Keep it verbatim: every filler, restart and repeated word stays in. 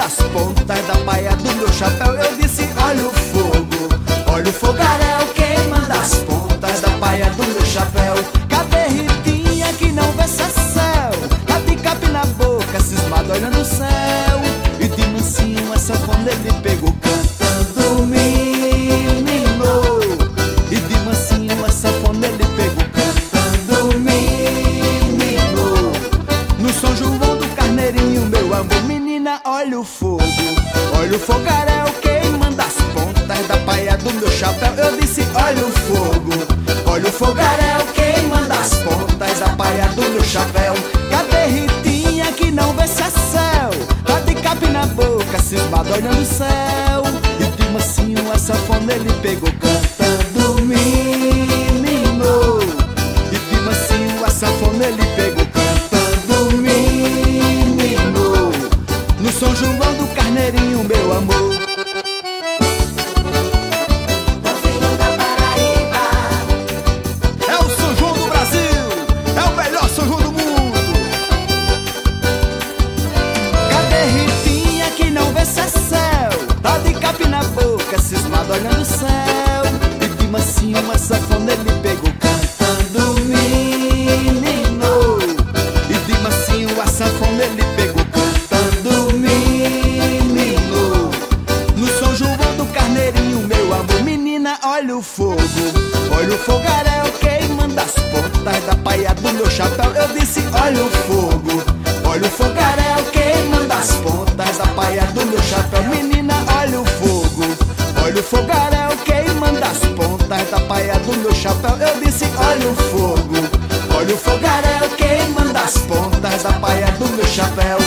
das pontas da paia do meu chapéu. Eu disse, olha o fogo, olha o fogaréu queima das pontas da paia do meu chapéu. Cadê Ritinha que não vê seu céu? Tá de cap na boca, cismado olhando o céu. E de mansinho essa sanfona ele pegou cantando menino. E de mansinho essa sanfona ele pegou cantando menino. No São João do Carneirinho, meu amor, menina, olha o fogo, olha o fogaréu queimando das pontas da paia do meu chapéu. Eu disse, olha o fogo, olha o fogaréu queimando as pontas da paia do meu chapéu. Cadê Ritinha que não vê se é céu? Tá de cap na boca, cismado olhando o céu. E de mansinho a sanfona ele pegou cantando menino. E de mansinho a sanfona ele pegou cantando menino. No São João do Carneirinho, meu amor. É o São João do Brasil, é o melhor São João do mundo. Cadê Ritinha que não vê se é céu? Tá de cap na boca, cismado olhando o céu. E de mansinho uma sanfona ele pegou cantando menino. E de mansinho a sanfona ele pegou cantando menino. No São João do Carneirinho, meu amor, menina, olha o fogo, olha o fogaréu queimando as pontas da paia do meu chapéu. Eu disse, olha o fogo, olha o fogaréu queimando as pontas da paia do meu chapéu. Menina, olha o fogo, olha o fogaréu queimando as pontas da paia do meu chapéu. Eu disse, olha o fogo, olha o fogaréu queimando as pontas da paia do meu chapéu.